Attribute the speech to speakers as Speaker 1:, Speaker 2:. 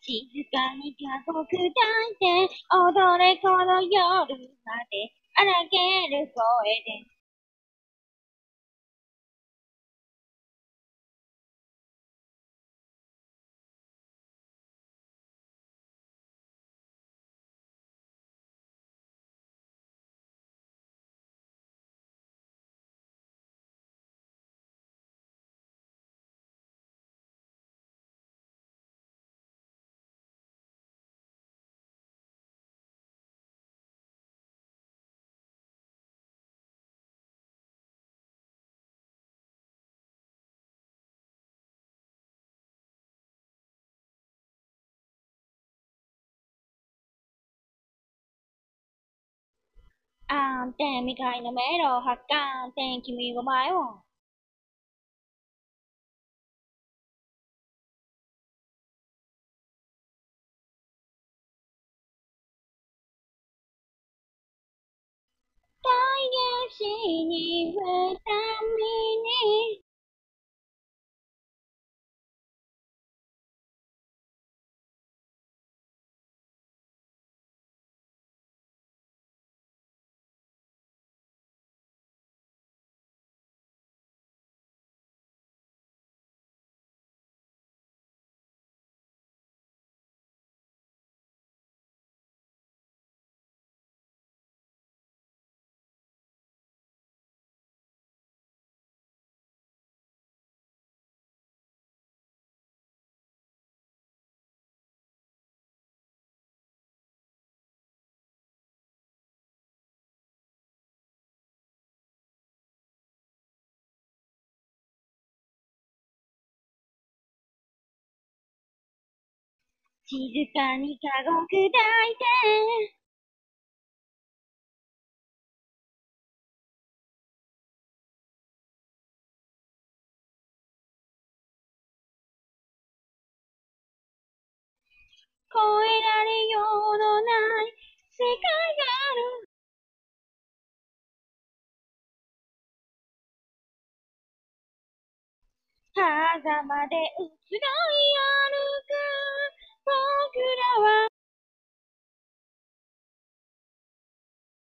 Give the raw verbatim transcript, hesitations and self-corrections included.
Speaker 1: 静かに過酷抱いて踊れこの夜まで荒げる声であんて未開の迷路発汗天君を前を大原始に触れた身に静かに過酷抱いて越えられようのない世界がある狭間でうつろ